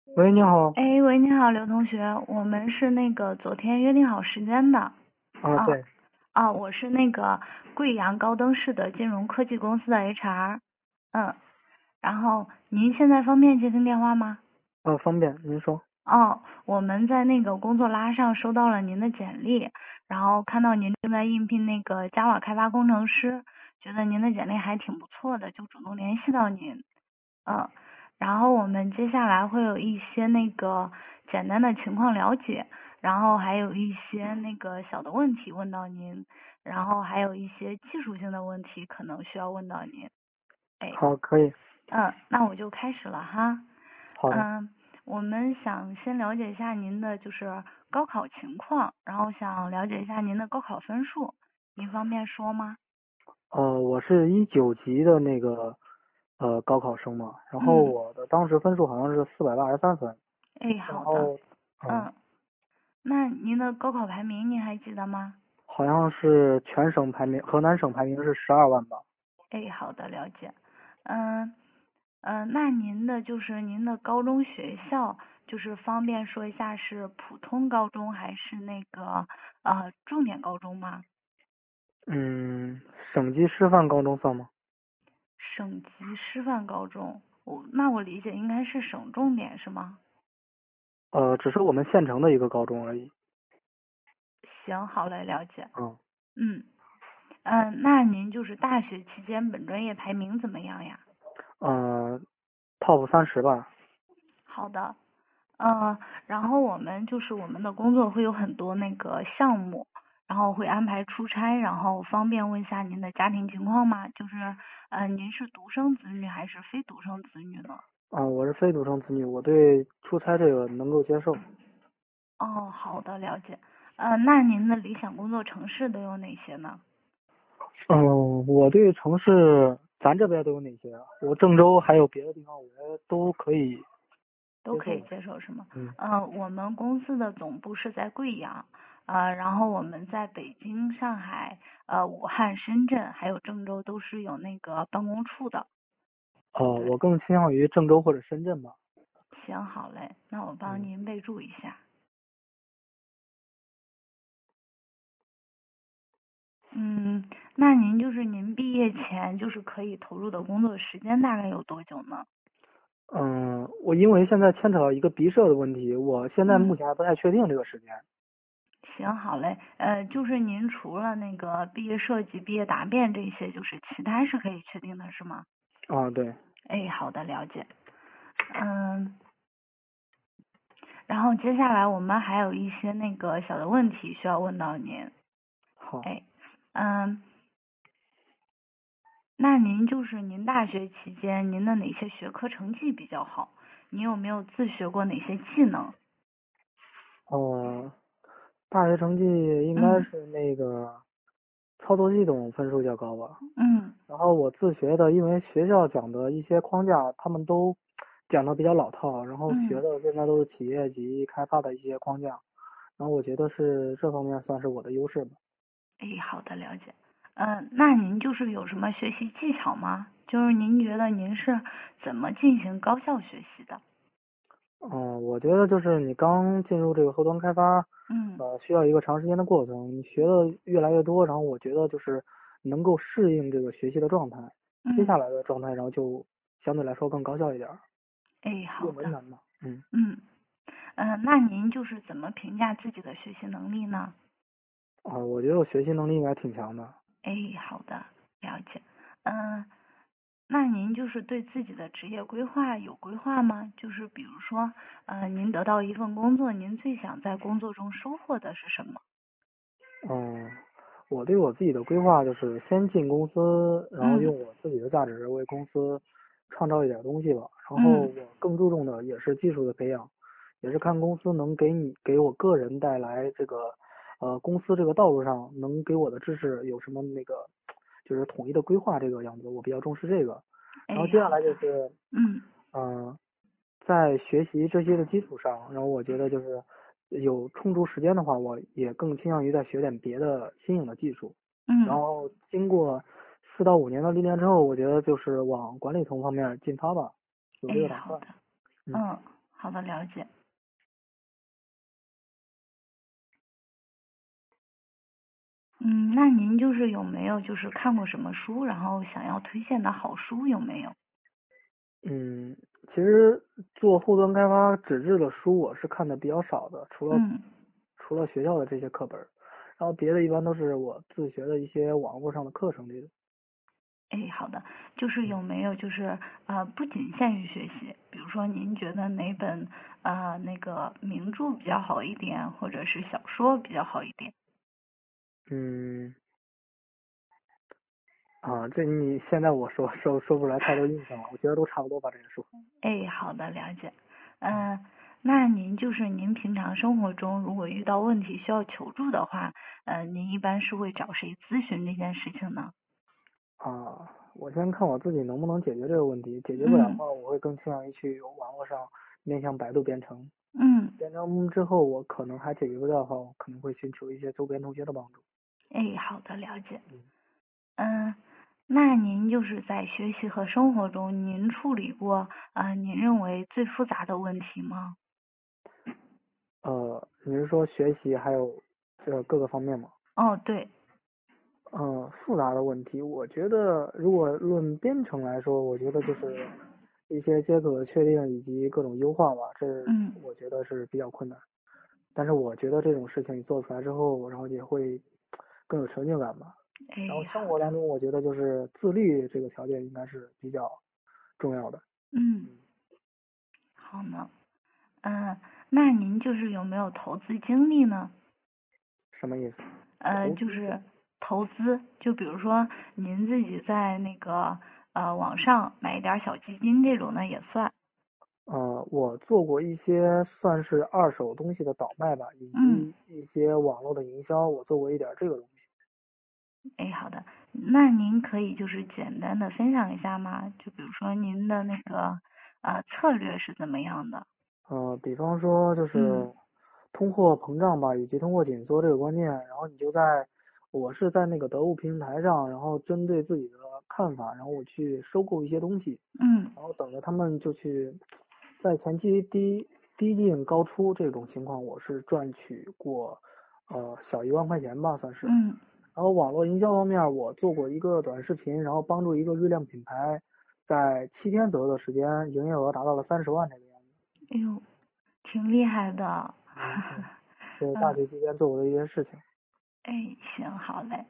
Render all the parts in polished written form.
喂，你好。 哎，喂，你好，刘同学，我们是那个昨天约定好时间的。 啊， 啊对。 我是那个贵阳高登市的金融科技公司的 HR。然后您现在方便接听电话吗？ 方便，您说。 我们在那个工作拉上收到了您的简历，然后看到您正在应聘那个 Java 开发工程师，觉得您的简历还挺不错的，就主动联系到您。嗯，然后我们接下来会有一些那个简单的情况了解，然后还有一些那个小的问题问到您，然后还有一些技术性的问题可能需要问到您。哎， 好，可以。 那我就开始了哈。 好的。 嗯，我们想先了解一下您的就是高考情况，然后想了解一下您的高考分数，您方便说吗？ 我是19级的那个高考生嘛，然后嗯， 我的当时分数好像是483分， 哎，好的。 然后嗯，那您的高考排名您还记得吗？ 好像是全省排名，河南省排名是12万吧。 哎，好的，了解。嗯那您的就是您的高中学校，就是方便说一下是普通高中还是那个重点高中吗？ 嗯，省级师范高中算吗？ 省级师范高中，那我理解应该是省重点是吗？ 只是我们县城的一个高中而已。 行，好嘞，了解。 嗯嗯那您就是大学期间本专业排名怎么样呀？ 呃，top 30吧。 好的。呃，然后我们的工作会有很多那个项目，然后会安排出差，然后方便问一下您的家庭情况吗？就是您是独生子女还是非独生子女呢？ 我是非独生子女，我对出差这个能够接受。 哦，好的，了解。那您的理想工作城市都有哪些呢？ 我对城市，咱这边都有哪些啊？我郑州还有别的地方，我觉得都可以都可以接受的。 接受是吗？ 嗯。 我们公司的总部是在贵阳，然后我们在北京、上海、武汉、深圳还有郑州都是有那个办公处的。对， 我更倾向于郑州或者深圳吧。 行，好嘞，那我帮嗯。 您备注一下。嗯，那您就是您毕业前就是可以投入的工作时间大概有多久呢？ 我因为现在牵扯到一个毕设的问题，我现在目嗯， 前还不太确定这个时间。 行，好嘞。就是您除了那个毕业设计、毕业答辩这些，就是其他是可以确定的，是吗？ 啊，对。 哎，好的，了解。嗯，然后接下来我们还有一些那个小的问题需要问到您。 好。 哎，嗯，那您就是您大学期间您的哪些学科成绩比较好？您有没有自学过哪些技能？ 大学成绩应该嗯是那个操作系统分数较高吧。 嗯然后我自学的，因为学校讲的一些框架，他们都讲的比较老套，然后学嗯， 的现在都是企业级开发的一些框架，然后我觉得是这方面算是我的优势吧。 哎，好的，了解。那您就是有什么学习技巧吗？就是您觉得您是怎么进行高效学习的？ 我觉得就是你刚进入这个后端开发， 嗯需要一个长时间的过程，你学的越来越多，然后我觉得就是能够适应这个学习的状态，接嗯下来的状态，然后就相对来说更高效一点儿。 哎，好的。 入门难嘛。嗯。 嗯那您就是怎么评价自己的学习能力呢？ 我觉得我学习能力应该挺强的。 哎，好的，了解。嗯，那您就是对自己的职业规划有规划吗？就是比如说，您得到一份工作，您最想在工作中收获的是什么？ 嗯，我对我自己的规划就是先进公司，然后嗯用我自己的价值为公司创造一点东西吧。然后嗯， 我更注重的也是技术的培养，也是看公司能给我个人带来这个，公司这个道路上能给我的知识有什么那个，就是统一的规划这个样子，我比较重视这个。然后哎， 接下好的。 来就是， 嗯嗯、在学习这些的基础上，然后我觉得就是有充足时间的话，我也更倾向于再学点别的新颖的技术。然嗯， 后经过4到5年的历练之后，我觉得就是往管理层方面进发吧，有这个哎， 打算。 好的。 嗯。 嗯， 好的，了解。那您就是有没有就是看过什么书，然后想要推荐的好书有没有？ 嗯，其实做后端开发纸质的书我是看的比较少的，除了学校的这些课本，然后别的一般都是我自学的一些网络上的课程类的。 哎，好的，就是有没有就是不仅限于学习，比如说您觉得哪本那个名著比较好一点，或者是小说比较好一点？ 嗯，这你现在我说不出来太多印象了，我觉得都差不多吧这些书。 哎，好的，了解。那您就是您平常生活中如果遇到问题需要求助的话，您一般是会找谁咨询这件事情呢？ 我先看我自己能不能解决这个问题，解决不了的话，我会更倾向于去网络上面向百度编程。编程之后我可能还解决不掉的话，我可能会寻求一些周边同学的帮助。 哎，好的，了解。那您就是在学习和生活中，您处理过您认为最复杂的问题吗？ 你是说学习还有这各个方面吗？ 哦，对。 复杂的问题，我觉得如果论编程来说，我觉得就是一些接口的确定以及各种优化吧，这我觉得是比较困难。但是我觉得这种事情你做出来之后，然后也会更有成就感吧。然后生活当中，我觉得就是自律这个条件应该是比较重要的。 好呢。那您就是有没有投资经历呢？ 什么意思？ 就是投资，就比如说您自己在那个网上买一点小基金这种的也算。 我做过一些算是二手东西的倒卖吧，以及一些网络的营销，我做过一点这个东西。 哎，好的，那您可以就是简单的分享一下吗？就比如说您的那个策略是怎么样的？ 比方说就是通货膨胀吧，以及通货紧缩这个观念，然后我是在那个得物平台上，然后针对自己的看法，然后我去收购一些东西，然后等着他们就去在前期低进高出这种情况，我是赚取过小1万块钱吧，算是。然后网络营销方面，我做过一个短视频，然后帮助一个瑞亮品牌，在7天左右的时间，营业额达到了30万这个样子。 哎呦，挺厉害的。 对，是大学期间做过的一些事情。 哎，行，好嘞。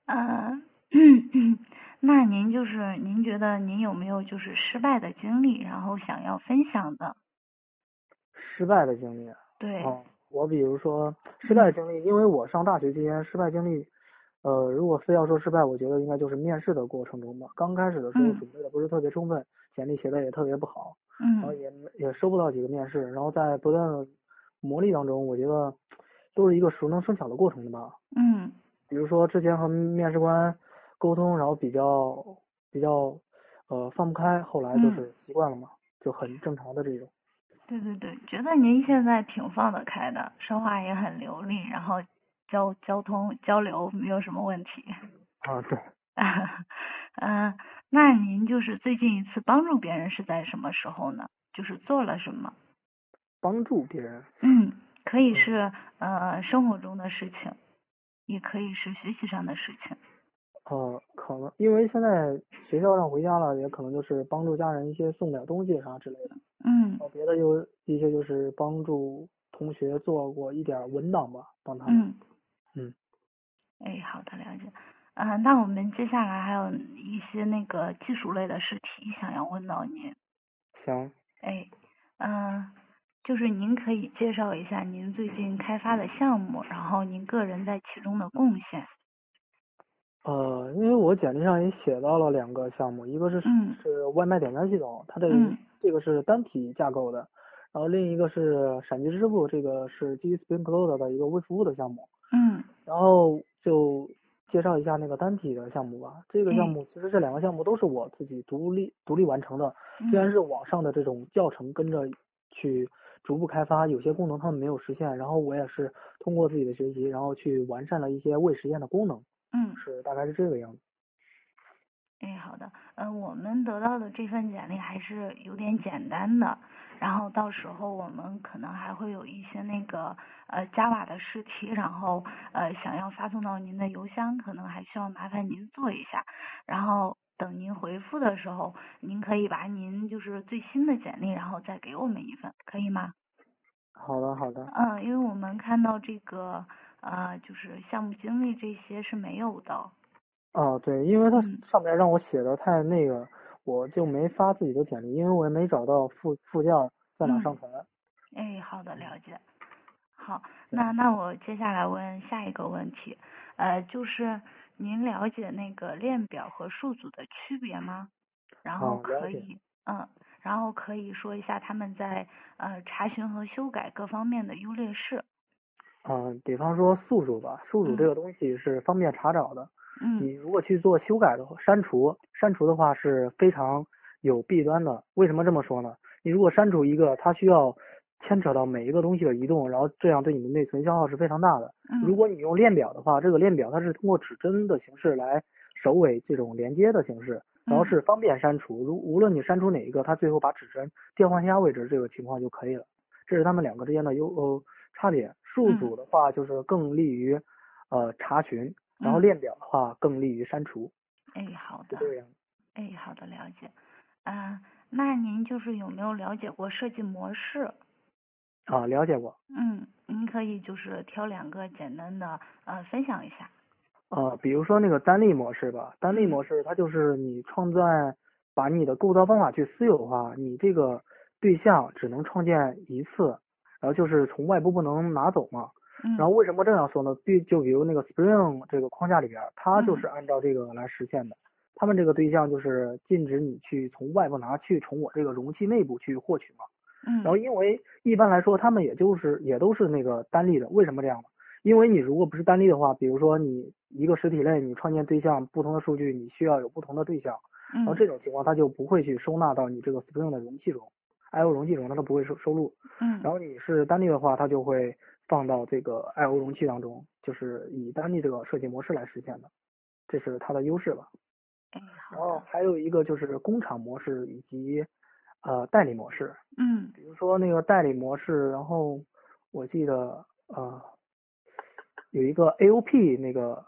那您觉得您有没有就是失败的经历，然后想要分享的？ 失败的经历。 对。 我比如说失败经历，因为我上大学期间失败经历，如果非要说失败，我觉得应该就是面试的过程中吧。刚开始的时候准备的不是特别充分，简历写的也特别不好，然后也收不到几个面试，然后在不断的磨砺当中，我觉得都是一个熟能生巧的过程的吧。比如说之前和面试官沟通，然后比较放不开，后来就是习惯了嘛，就很正常的这种。 对对对，觉得您现在挺放得开的，说话也很流利，然后交通交流没有什么问题。 对。 那您就是最近一次帮助别人是在什么时候呢？就是做了什么？ 帮助别人。 可以是生活中的事情，也可以是学习上的事情。 可能因为现在学校上回家了，也可能就是帮助家人一些送点东西啥之类的。别的有一些就是帮助同学做过一点文档吧，帮他们。 哎，好的，了解。那我们接下来还有一些那个技术类的试题想要问到您。 行。 就是您可以介绍一下您最近开发的项目，然后您个人在其中的贡献。 因为我简历上也写到了2个项目，一个是外卖点餐系统，它这个是单体架构的，然后另一个是闪击支付，这个是基于 Spring Cloud 的一个微服务的项目。然后就介绍一下那个单体的项目吧。这个项目其实这2个项目都是我自己独立完成的，虽然是网上的这种教程跟着去逐步开发，有些功能他们没有实现，然后我也是通过自己的学习，然后去完善了一些未实现的功能。大概是这个样子。 哎，好的。我们得到的这份简历还是有点简单的， 然后到时候我们可能还会有一些那个Java 的试题，然后想要发送到您的邮箱，可能还需要麻烦您做一下，然后等您回复的时候，您可以把您就是最新的简历，然后再给我们一份，可以吗？ 好的，好的。 因为我们看到这个就是项目经理这些是没有的。 哦，对，因为它嗯上面让我写的太那个，我就没发自己的简历，因为我也没找到附件在哪上传。 哎，好的，了解。好， 对， 那我接下来问下一个问题，就是您了解那个链表和数组的区别吗？然后了解。 然后可以说一下他们在查询和修改各方面的优劣势。 比方说宿主吧，宿主这嗯个东西是方便查找的。 嗯你如果去做修改的话，删除的话是非常有弊端的。为什么这么说呢？你如果删除一个，它需要牵扯到每一个东西的移动，然后这样对你的内存消耗是非常大的。如嗯果你用链表的话，这个链表它是通过指针的形式来首尾这种连接的形式，然后嗯是方便删除。无论你删除哪一个，它最后把指针调换下位置这个情况就可以了。这是它们两个之间的差别。数组的话就是更利于查询，然后链表的话更利于删除， 哎，好的。 是这个样子。 哎，好的，了解。那您就是有没有了解过设计模式？ 了解过。 您可以就是挑两个简单的分享一下。 比如说那个单例模式吧，单例模式它就是你把你的构造方法去私有化，你这个对象只能创建一次，然后就是从外部不能拿走嘛。然后为什么这样说呢？就比如那个 Spring 这个框架里边，它就是按照这个来实现的。他们这个对象就是禁止你去从外部拿去从我这个容器内部去获取嘛。然后因为一般来说他们也都是那个单例的，为什么这样呢？因为你如果不是单例的话，比如说你一个实体类你创建对象不同的数据，你需要有不同的对象，然后这种情况它就不会去收纳到你这个 Spring 的容器中，IO 容器中它都不会收录。然后你是单例的话，它就会放到这个 IO 容器当中，就是以单例这个设计模式来实现的，这是它的优势吧。然后还有一个就是工厂模式以及代理模式。比如说那个代理模式，然后我记得有一个 AOP 那个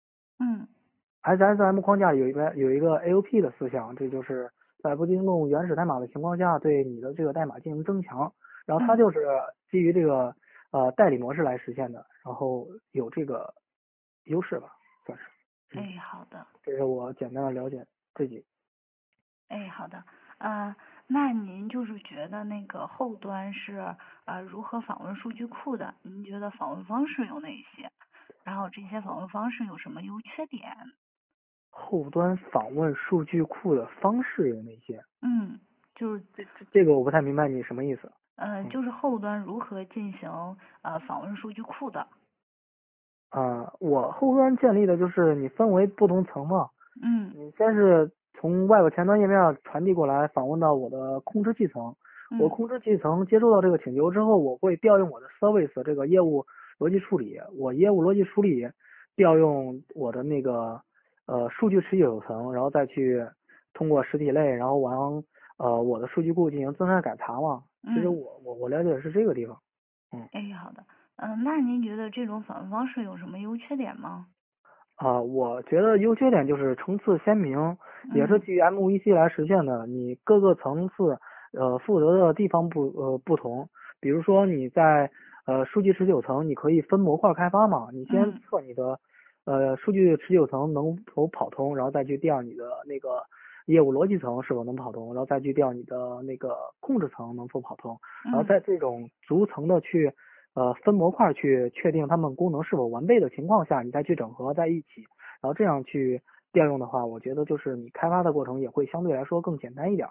SSM 框架里有一个 AOP 的思想，这就是在不惊动原始代码的情况下，对你的这个代码进行增强，然后它就是基于这个代理模式来实现的，然后有这个优势吧，算是。 好的。 这是我简单的了解自己。 好的。那您就是觉得那个后端是如何访问数据库的？您觉得访问方式有哪些？然后这些访问方式有什么优缺点？ 后端访问数据库的方式有哪些？ 就是这个我不太明白你什么意思。 就是后端如何进行访问数据库的？ 我后端建立的就是你分为不同层嘛。你先是从外部前端页面传递过来，访问到我的控制器层。我控制器层接收到这个请求之后，我会调用我的 service 这个业务逻辑处理。我业务逻辑处理调用我的那个数据持有层，然后再去通过实体类，然后往我的数据库进行增删改查嘛。其实我了解的是这个地方。 好的。那您觉得这种访问方式有什么优缺点吗？ 我觉得优缺点就是层次鲜明，也是基于 MVC 来实现的。你各个层次负责的地方不同，比如说你在数据持久层，你可以分模块开发嘛。你先测你的数据持久层能否跑通，然后再去调你的那个业务逻辑层是否能跑通，然后再去调你的那个控制层能否跑通，然后在这种逐层的去分模块去确定它们功能是否完备的情况下，你再去整合在一起，然后这样去调用的话，我觉得就是你开发的过程也会相对来说更简单一点。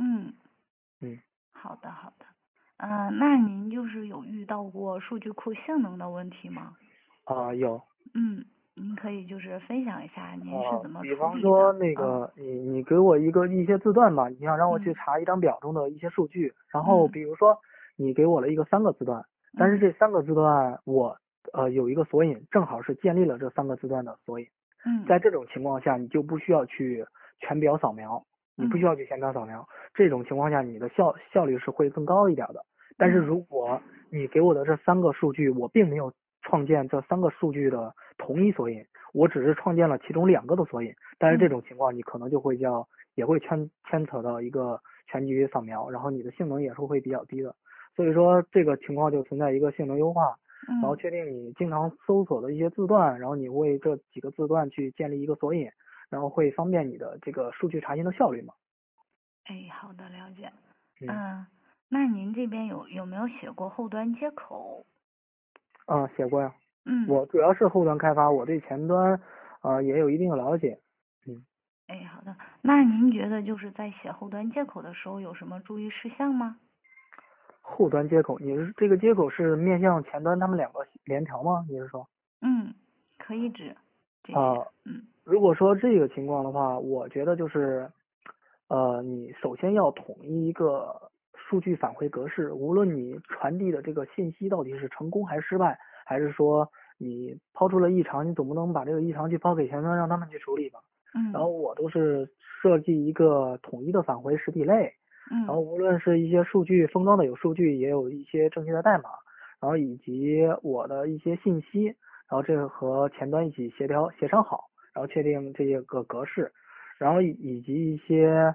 好的好的。那您就是有遇到过数据库性能的问题吗？ 有。 您可以就是分享一下您是怎么处理的？ 比方说那个你给我一些字段吧，你想让我去查一张表中的一些数据，然后比如说你给我了一个3个字段，但是这3个字段我有一个索引，正好是建立了这3个字段的索引。在这种情况下，你就不需要去全表扫描， 你不需要去现场扫描。这种情况下，你的效率是会更高一点的。但是如果你给我的这3个数据，我并没有创建这3个数据的同一索引，我只是创建了其中2个的索引，但是这种情况你可能就会也会牵扯到一个全局扫描，然后你的性能也是会比较低的。所以说这个情况就存在一个性能优化，然后确定你经常搜索的一些字段，然后你为这几个字段去建立一个索引，然后会方便你的这个数据查询的效率嘛。 好的，了解。那您这边有没有写过后端接口？ 写过呀。我主要是后端开发，我对前端也有一定的了解。 好的。那您觉得就是在写后端接口的时候有什么注意事项吗？ 后端接口，你是这个接口是面向前端他们2个联调吗？你是说？ 可以指这些。 如果说这个情况的话，我觉得就是你首先要统一一个数据返回格式，无论你传递的这个信息到底是成功还是失败，还是说你抛出了异常，你总不能把这个异常去抛给前端让他们去处理吧。然后我都是设计一个统一的返回实体类，然后无论是一些数据封装的有数据，也有一些正确的代码，然后以及我的一些信息，然后这个和前端一起协商好，然后确定这些个格式，然后以及一些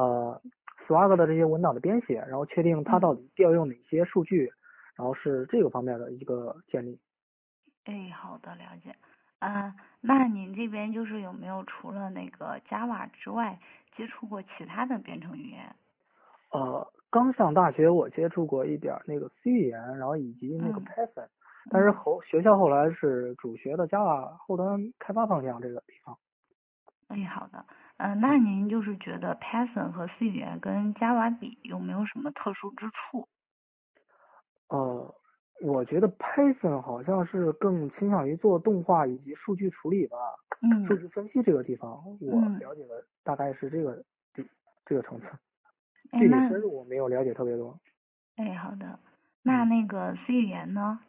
Swag 的这些文档的编写，然后确定它到底调用哪些数据，然后是这个方面的一个建立。 好的，了解。那您这边就是有没有除了那个 Java 之外，接触过其他的编程语言？ 刚上大学我接触过一点那个 C 语言，然后以及那个 Python，但是学校后来是主学的 Java 后端开发方向这个地方。 好的。那您就是觉得 Python 和 C 语言跟 Java 比有没有什么特殊之处？ 我觉得 Python 好像是更倾向于做动画以及数据处理吧，数据分析这个地方，我了解的大概是这个层次，具体深入我没有了解特别多。 好的。那个 C 语言呢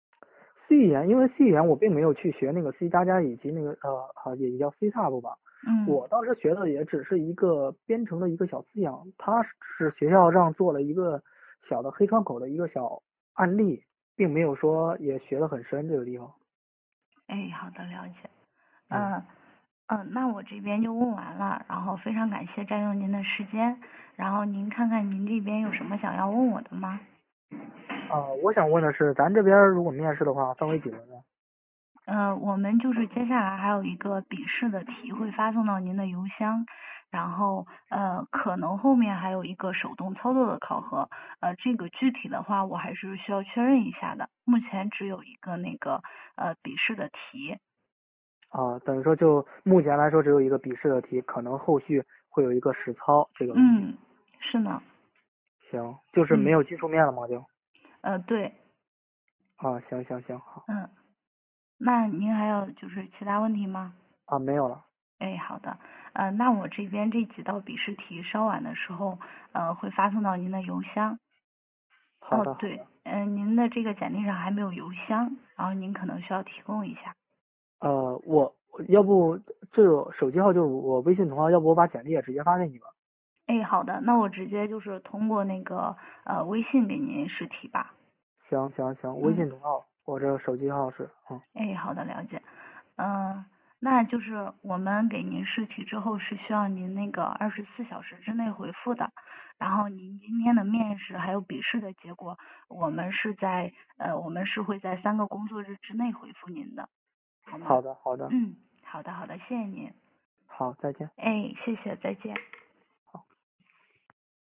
？C 语言，因为 C 语言我并没有去学那个 C 加加以及那个也叫 C Sharp 吧。我当时学的也只是一个编程的一个小思想，它是学校让做了一个小的黑窗口的一个小案例，并没有说也学得很深这个地方。 好的，了解。那我这边就问完了，然后非常感谢占用您的时间，然后您看看您这边有什么想要问我的吗？ 我想问的是，咱这边如果面试的话，分为几轮呢？ 我们就是接下来还有一个笔试的题会发送到您的邮箱，然后可能后面还有一个手动操作的考核，这个具体的话我还是需要确认一下的，目前只有一个那个笔试的题。 等于说就目前来说只有一个笔试的题，可能后续会有一个实操这个问题。 是呢。 行，就是没有技术面了吗？就。 对。 行，好。 那您还有就是其他问题吗？ 没有了。 好的。那我这边这几道笔试题稍晚的时候会发送到您的邮箱。 好的。 对，您的这个简历上还没有邮箱，然后您可能需要提供一下。 我要不这个手机号就是我微信同号，要不我把简历也直接发给你吧。 好的，那我直接就是通过那个微信给您试题吧。 行，微信同号，我这手机号是好的，了解。那就是我们给您试题之后是需要您那个24小时之内回复的，然后您今天的面试还有笔试的结果，我们是会在3个工作日之内回复您的，好吗？ 好的。 好的，谢谢您。 好，再见。 谢谢，再见。